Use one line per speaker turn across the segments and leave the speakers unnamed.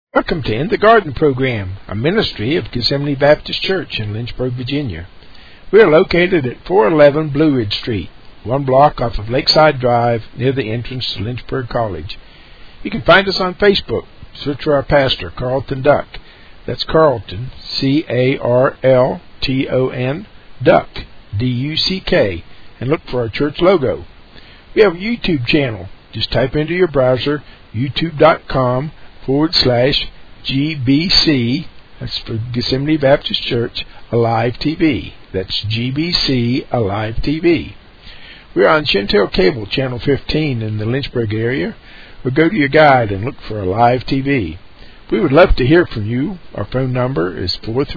Welcome to In the Garden Program, a ministry of Gethsemane Baptist Church in Lynchburg, Virginia. We are located at 411 Blue Ridge Street, one block off of Lakeside Drive near the entrance to Lynchburg College. You can find us on Facebook. Search for our pastor, Carlton Duck. That's Carlton, C-A-R-L-T-O-N, Duck, D-U-C-K, and look for our church logo. We have a YouTube channel. Just type into your browser youtube.com/GBC, that's for Gethsemane Baptist Church, Alive TV. That's GBC Alive TV. We're on Chantel Cable, Channel 15 in the Lynchburg area, or go to your guide and look for Alive TV. We would love to hear from you. Our phone number is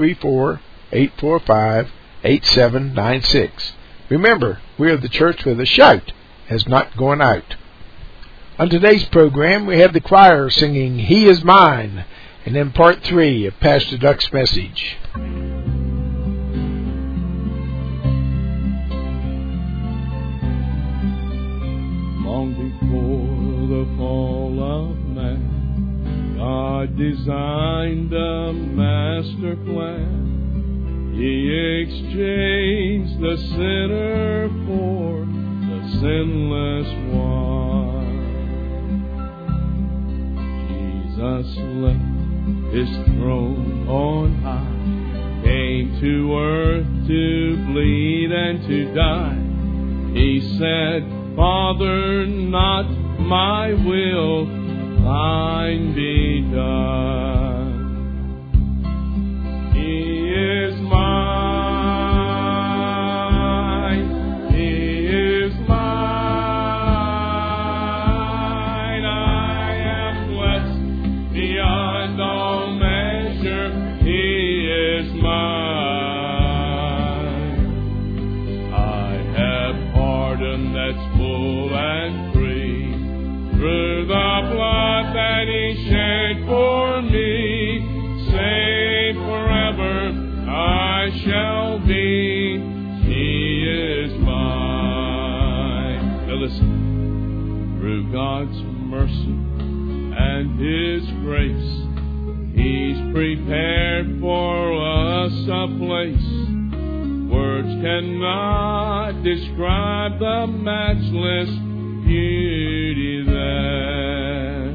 434-845-8796. Remember, we are the church where the shout has not gone out. On today's program, we have the choir singing He Is Mine, and then part 3 of Pastor Duck's message.
Long before the fall of man, God designed a master plan. He exchanged the sinner for the sinless one. Jesus left His throne on high, came to earth to bleed and to die. He said, Father, not my will, thine be done. He is mine, He is mine. I am blessed beyond all measure. He is mine. I have pardon that's full and free through the blood that He shed for me. Saved forever I shall be. He is mine. Now listen. Through God's mercy and His grace, He's prepared for us a place. Words cannot describe the matchless beauty there.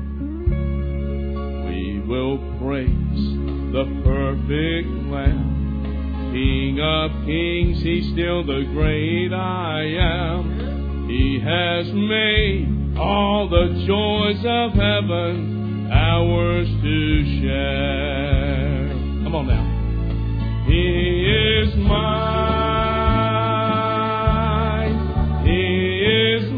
We will praise the perfect Lamb. King of kings, He's still the great I am. He has made all the joys of heaven ours to share. Come on now. He is mine. He is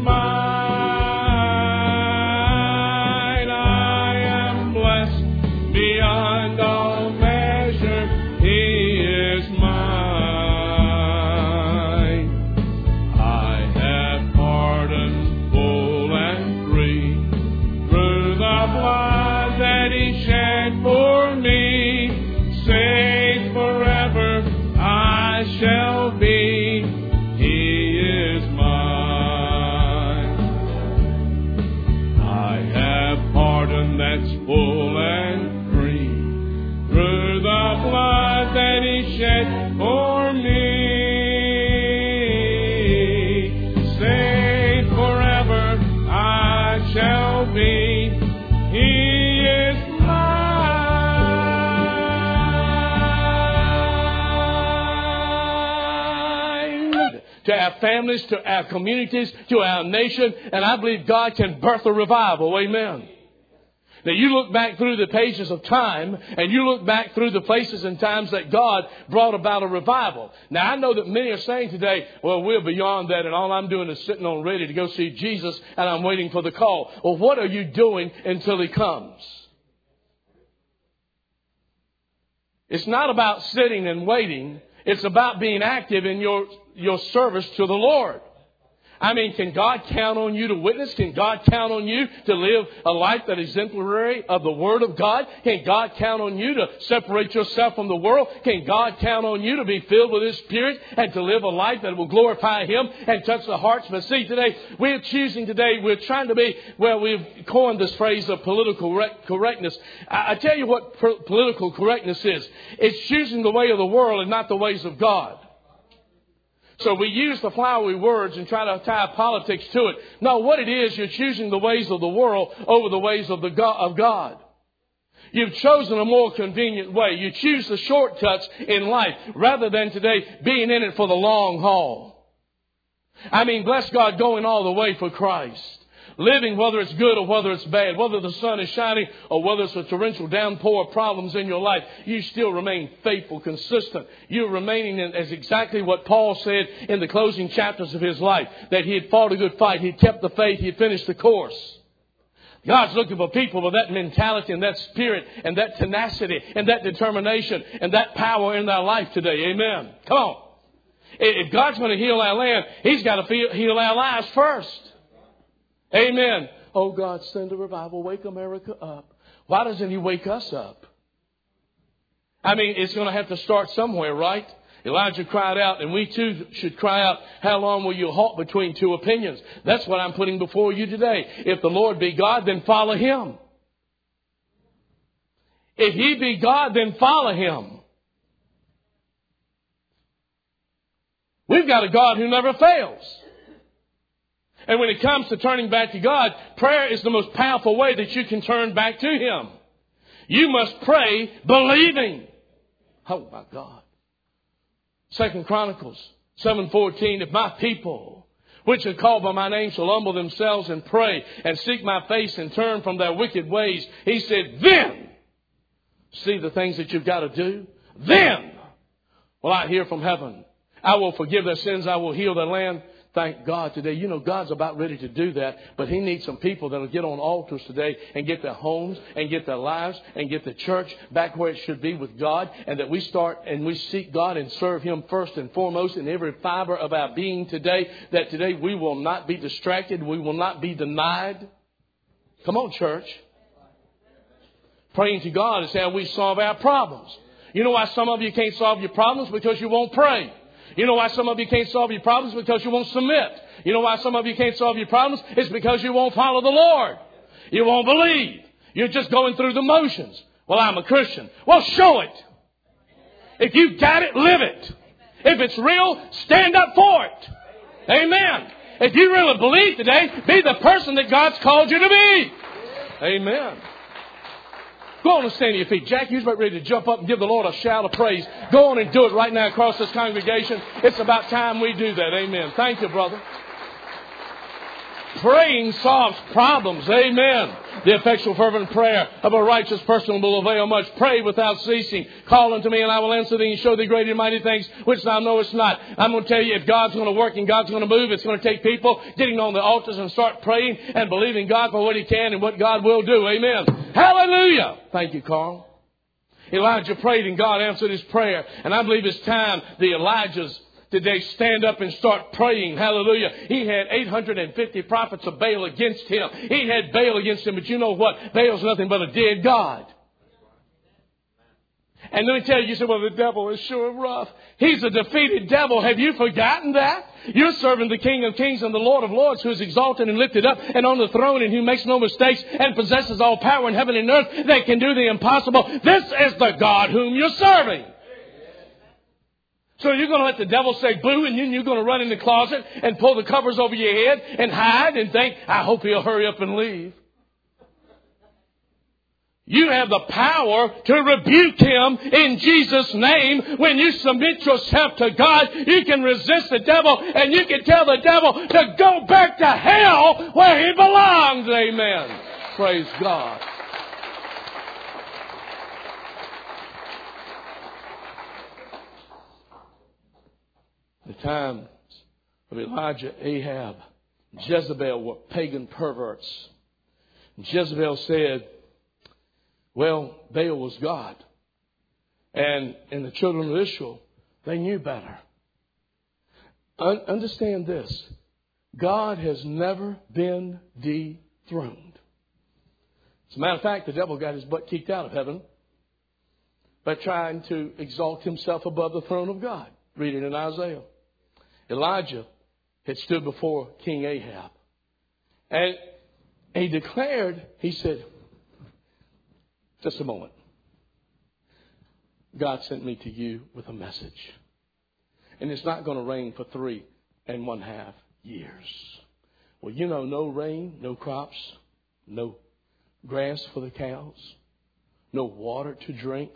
mine. I am blessed beyond all measure. He is mine. I have pardon full and free through the blood that He shed for me. Saved forever I shall be. He is mine. I have pardon that's full and free through the blood that He shed for me. Saved forever I shall be. He is to our families, to our communities, to our nation, and I believe God can birth a revival. Amen. Now you look back through the pages of time, and you look back through the places and times that God brought about a revival. Now I know that many are saying today, well, we're beyond that, and all I'm doing is sitting on ready to go see Jesus, and I'm waiting for the call. Well, what are you doing until He comes? It's not about sitting and waiting. It's about being active in your service to the Lord. I mean, can God count on you to witness? Can God count on you to live a life that is exemplary of the Word of God? Can God count on you to separate yourself from the world? Can God count on you to be filled with His Spirit and to live a life that will glorify Him and touch the hearts? But see, today, we're trying to be, well, we've coined this phrase of political correctness. I tell you what political correctness is. It's choosing the way of the world and not the ways of God. So we use the flowery words and try to tie politics to it. No, what it is, you're choosing the ways of the world over the ways of God. You've chosen a more convenient way. You choose the shortcuts in life rather than today being in it for the long haul. I mean, bless God, going all the way for Christ. Living whether it's good or whether it's bad, whether the sun is shining or whether it's a torrential downpour of problems in your life, you still remain faithful, consistent. You're remaining as exactly what Paul said in the closing chapters of his life, that he had fought a good fight, he had kept the faith, he had finished the course. God's looking for people with that mentality and that spirit and that tenacity and that determination and that power in their life today. Amen. Come on. If God's going to heal our land, He's got to heal our lives first. Amen. Oh, God, send a revival. Wake America up. Why doesn't He wake us up? I mean, it's going to have to start somewhere, right? Elijah cried out, and we too should cry out, how long will you halt between two opinions? That's what I'm putting before you today. If the Lord be God, then follow Him. If He be God, then follow Him. We've got a God who never fails. And when it comes to turning back to God, prayer is the most powerful way that you can turn back to Him. You must pray believing. Oh, my God. 2 Chronicles 7:14, if my people, which are called by my name, shall humble themselves and pray and seek my face and turn from their wicked ways, He said, then, see the things that you've got to do, then will I hear from heaven. I will forgive their sins. I will heal their land. Thank God today. You know, God's about ready to do that, but He needs some people that will get on altars today and get their homes and get their lives and get the church back where it should be with God, and that we start and we seek God and serve Him first and foremost in every fiber of our being today, that today we will not be distracted. We will not be denied. Come on, church. Praying to God is how we solve our problems. You know why some of you can't solve your problems? Because you won't pray. You know why some of you can't solve your problems? Because you won't submit. You know why some of you can't solve your problems? It's because you won't follow the Lord. You won't believe. You're just going through the motions. Well, I'm a Christian. Well, show it. If you got it, live it. If it's real, stand up for it. Amen. If you really believe today, be the person that God's called you to be. Amen. Go on and stand on your feet. Jack, you're about ready to jump up and give the Lord a shout of praise. Go on and do it right now across this congregation. It's about time we do that. Amen. Thank you, brother. Praying solves problems. Amen. The effectual fervent prayer of a righteous person will avail much. Pray without ceasing. Call unto me and I will answer thee and show thee great and mighty things which thou knowest not. I'm going to tell you, if God's going to work and God's going to move, it's going to take people getting on the altars and start praying and believing God for what He can and what God will do. Amen. Hallelujah. Thank you, Carl. Elijah prayed and God answered his prayer. And I believe it's time the Elijahs today stand up and start praying. Hallelujah. He had 850 prophets of Baal against him. He had Baal against him. But you know what? Baal's nothing but a dead God. And let me tell you, say, well, the devil is sure rough. He's a defeated devil. Have you forgotten that? You're serving the King of Kings and the Lord of Lords, who is exalted and lifted up and on the throne, and who makes no mistakes and possesses all power in heaven and earth that can do the impossible. This is the God whom you're serving. So you're going to let the devil say boo, and then you're going to run in the closet and pull the covers over your head and hide and think, I hope he'll hurry up and leave. You have the power to rebuke him in Jesus' name. When you submit yourself to God, you can resist the devil, and you can tell the devil to go back to hell where he belongs. Amen. Praise God. The times of Elijah, Ahab, Jezebel were pagan perverts. Jezebel said, well, Baal was God. And the children of Israel, they knew better. Understand this. God has never been dethroned. As a matter of fact, the devil got his butt kicked out of heaven by trying to exalt himself above the throne of God. Read it in Isaiah. Elijah had stood before King Ahab. And he declared, he said, just a moment. God sent me to you with a message. And it's not going to rain for 3.5 years. Well, you know, no rain, no crops, no grass for the cows, no water to drink.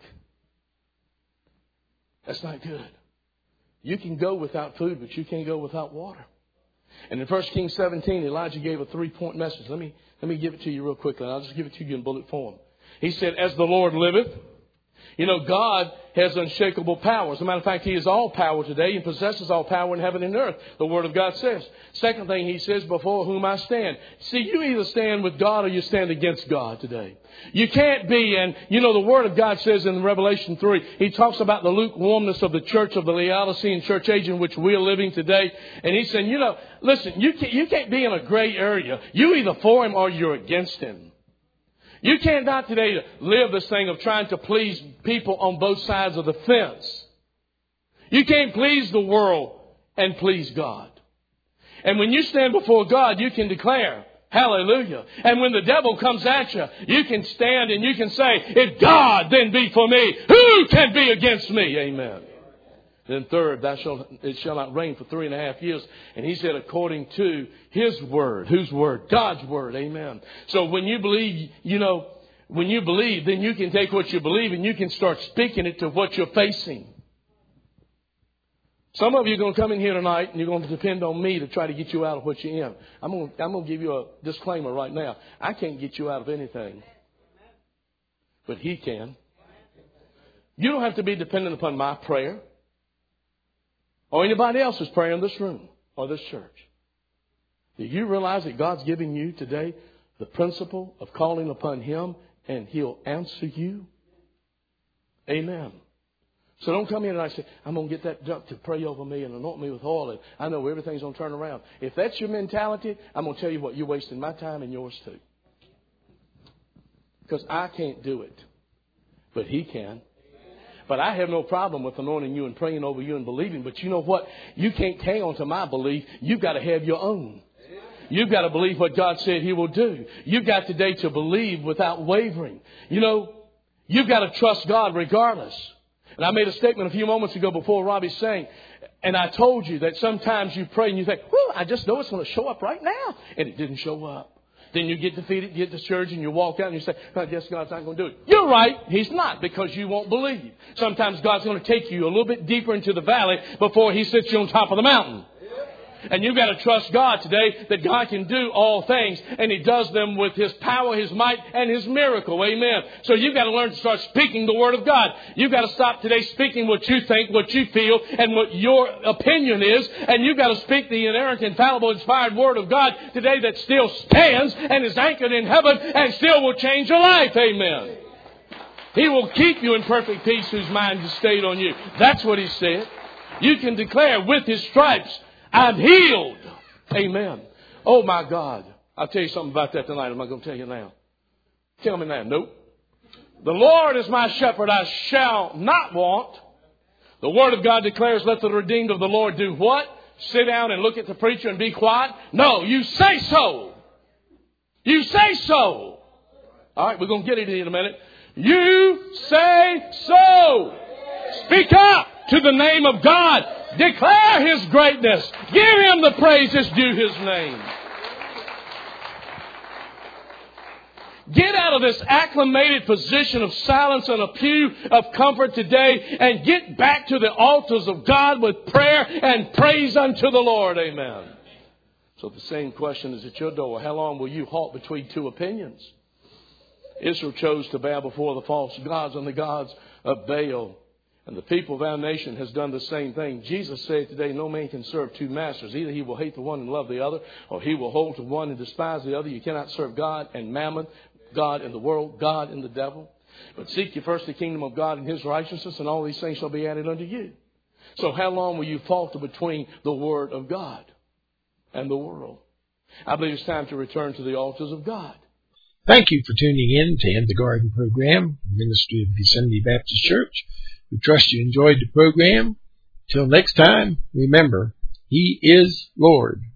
That's not good. You can go without food, but you can't go without water. And in 1 Kings 17, Elijah gave a 3-point message. Let me give it to you real quickly, and I'll just give it to you in bullet form. He said, as the Lord liveth. You know, God has unshakable power. As a matter of fact, He is all power today and possesses all power in heaven and earth. The Word of God says. Second thing He says, before whom I stand. See, you either stand with God or you stand against God today. You can't be, and you know, the Word of God says in Revelation 3, He talks about the lukewarmness of the church of the Laodicean church age in which we're living today. And He's saying, you know, listen, you can't be in a gray area. You're either for Him or you're against Him. You can't not today live this thing of trying to please people on both sides of the fence. You can't please the world and please God. And when you stand before God, you can declare, hallelujah. And when the devil comes at you, you can stand and you can say, if God then be for me, who can be against me? Amen. Then third, it shall not rain for 3.5 years. And He said, according to His word. Whose word? God's word. Amen. So when you believe, then you can take what you believe and you can start speaking it to what you're facing. Some of you are going to come in here tonight and you're going to depend on me to try to get you out of what you're in. I'm going to give you a disclaimer right now. I can't get you out of anything. But He can. You don't have to be dependent upon my prayer or anybody else's prayer in this room or this church. Do you realize that God's giving you today the principle of calling upon Him and He'll answer you? Amen. So don't come in and I say, I'm going to get that duck to pray over me and anoint me with oil and I know everything's going to turn around. If that's your mentality, I'm going to tell you what, you're wasting my time and yours too. Because I can't do it. But He can. But I have no problem with anointing you and praying over you and believing. But you know what? You can't hang on to my belief. You've got to have your own. You've got to believe what God said He will do. You've got today to believe without wavering. You know, you've got to trust God regardless. And I made a statement a few moments ago before Robbie sang. And I told you that sometimes you pray and you think, well, I just know it's going to show up right now. And it didn't show up. Then you get defeated, you get discouraged, and you walk out and you say, I guess God's not going to do it. You're right. He's not, because you won't believe. Sometimes God's going to take you a little bit deeper into the valley before He sits you on top of the mountain. And you've got to trust God today that God can do all things. And He does them with His power, His might, and His miracle. Amen. So you've got to learn to start speaking the Word of God. You've got to stop today speaking what you think, what you feel, and what your opinion is. And you've got to speak the inerrant, infallible, inspired Word of God today that still stands and is anchored in heaven and still will change your life. Amen. He will keep you in perfect peace whose mind is stayed on you. That's what He said. You can declare with His stripes, I'm healed. Amen. Oh, my God. I'll tell you something about that tonight. I'm not going to tell you now. Tell me now. Nope. The Lord is my shepherd. I shall not want. The Word of God declares, let the redeemed of the Lord do what? Sit down and look at the preacher and be quiet? No, you say so. You say so. All right, we're going to get it in a minute. You say so. Speak up to the name of God. Declare His greatness. Give Him the praises due His name. Get out of this acclimated position of silence and a pew of comfort today and get back to the altars of God with prayer and praise unto the Lord. Amen. So the same question is at your door. How long will you halt between two opinions? Israel chose to bow before the false gods and the gods of Baal. And the people of our nation has done the same thing. Jesus said today, no man can serve two masters. Either he will hate the one and love the other, or he will hold to one and despise the other. You cannot serve God and mammon, God and the world, God and the devil. But seek ye first the kingdom of God and His righteousness, and all these things shall be added unto you. So how long will you falter between the Word of God? and the world. I believe it's time to return to the altars of God.
Thank you for tuning in to In the Garden program, Ministry of Gethsemane Baptist Church. We trust you enjoyed the program. Till next time, remember, He is Lord.